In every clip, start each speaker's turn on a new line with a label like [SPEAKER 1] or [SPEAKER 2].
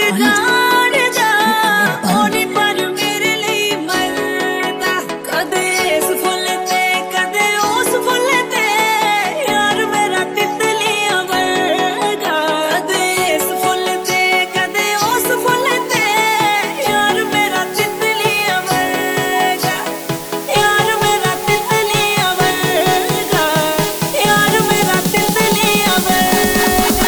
[SPEAKER 1] जान जा ओनी पर मेरे लिए मरदा कदे इस फुल ते कदे उस फुल ते यार मेरा तितलियां वर्गा कदे इस फुल ते कदे उस फुल ते यार मेरा तितलियां वर्गा यार मेरा तितलियां वर्गा यार मेरा तितलियां वर्गा।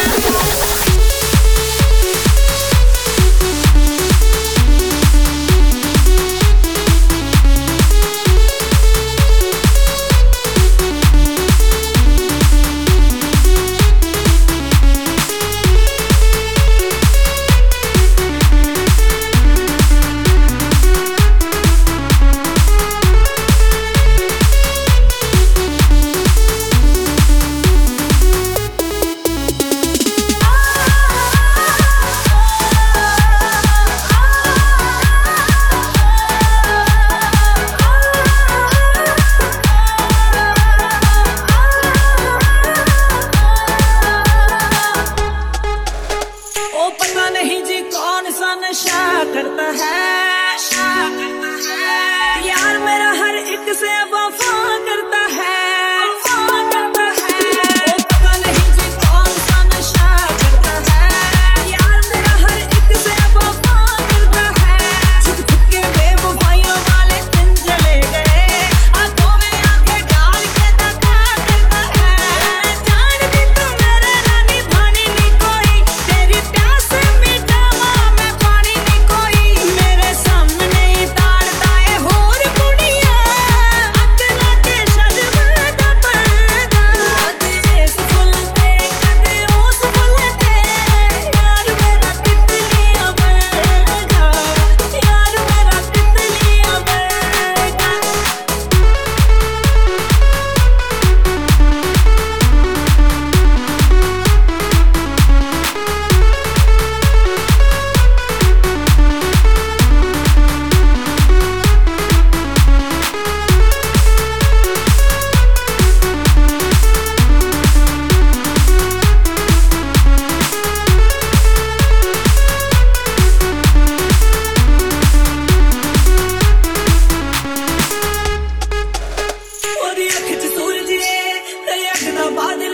[SPEAKER 1] पता नहीं जी कौन सा नशा करता है यार मेरा हर एक से वफा करता है पता नहीं जी कौन सा नशा करता है यार मेरा हर एक से वफा करता है छुप छुप के बेवफाइयों वाले दिन चले गए आंखों में आंखें डाल के धोखा करता है जानती तू मेरे रानी भानी नहीं कोई तेरी प्यास मिटावा मैं पानी नहीं कोई मेरे सामने ही ताड़दा है होर कुड़िया अकला के शर्मादा पर्दा कदे इस फुल ते कदे उस फुल ते यार मेरा तितलियां वर्गा यार मेरा तितलियां वर्गा। ओदी अख च सूरज ते अख दा बाद